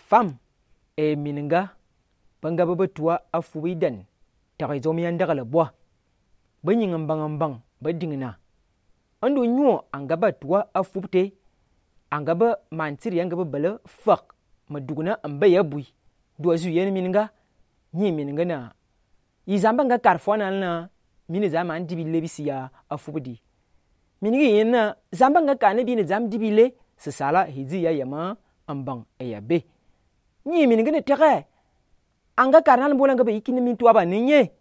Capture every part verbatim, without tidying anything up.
fam e mininga banga ba tua afuidan ta zo mi anda la bo ba nyi ngambang mbang ba dingna andu nyu anga ba tua afupte anga ba mantir yanga ba bala fak maduguna amba ya bui do zu yen mininga nyi mininga na izamba nga karfona na mini zama an dibile bisiya afubdi minigi yena zamba nga kane bi ne zam dibile se sala hiji ya yama ambang ayabe nyi mininga ne tere anga karnan bola nga ba ikini min tuaba ninye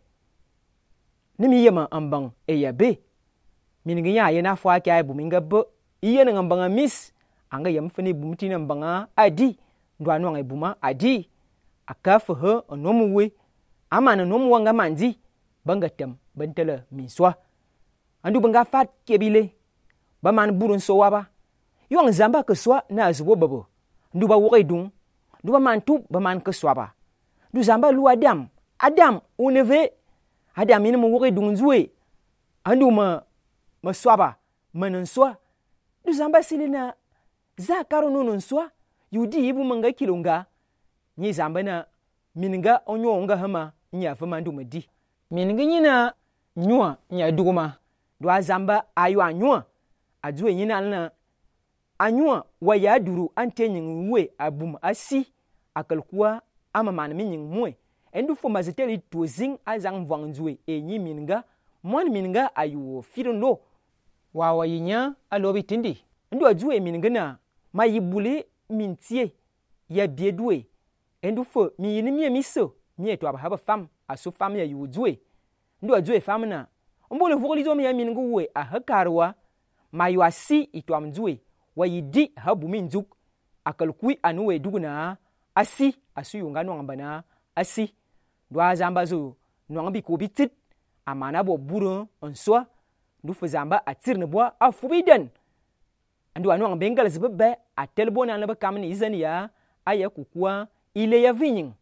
nimi yama ambang ayabe miningi ya yena fwa kya bu minga bo iyena ngambanga mis anga yam fani bumti na mbanga adi ndo anu ngai buma adi akafa ha onomuwe amana nomu wanga manzi banga tem bantala miswa andu banga fat kebile ba man burun so waba yong zamba ke swa na zubo babo ndu ba wogai dung ndu ba man tu ba man ke swa ba ndu zamba lu adam adam uneve adam ina mo wogai dung zuwe andu ma ma swaba manan swa ndu zamba silina za karo nunun swa yudi ibu manga kilonga ni zamba na mininga onyo nga hama nya fama ndu madi mininga nyina nyua nya duguma do azamba ayo anyua ajuwe nyina na anyua waya duru ante nyin we abum asi akalkuwa ama man min mwe endu fo maziteli tozing azang vwangjuwe enyi mininga mon mininga ayo firono wawa yinya alobi tindi ndu ajuwe mininga na mayibule mintie ya biedwe endu fo mi yini mi miso mi eto aba haba fam aso fam ya yujwe ndu ajwe fam na mbole vugoli zo mi ya mingu we a hakarwa mayu asi ito amjwe wa yidi habu minjuk akalkui anuwe duguna asi asu yunga no ngambana asi ndo azamba zo no ngambi ko bitit amana bo buru onswa ndu fo zamba atirne bo afubidan ndu anu ngambengal zibbe atelbona na ba kamni izani ya aya kukua ile ya vinyin